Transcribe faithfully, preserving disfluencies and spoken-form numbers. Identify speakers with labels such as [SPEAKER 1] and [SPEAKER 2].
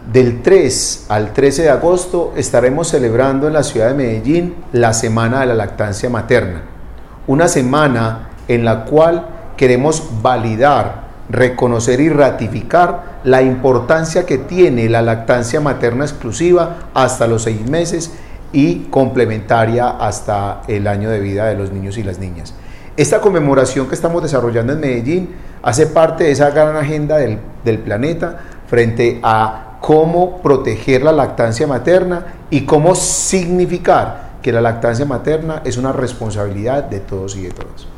[SPEAKER 1] Del tres al trece de agosto estaremos celebrando en la ciudad de Medellín la Semana de la Lactancia Materna, una semana en la cual queremos validar, reconocer y ratificar la importancia que tiene la lactancia materna exclusiva hasta los seis meses y complementaria hasta el año de vida de los niños y las niñas. Esta conmemoración que estamos desarrollando en Medellín hace parte de esa gran agenda del, del planeta frente a cómo proteger la lactancia materna y cómo significar que la lactancia materna es una responsabilidad de todos y de todas.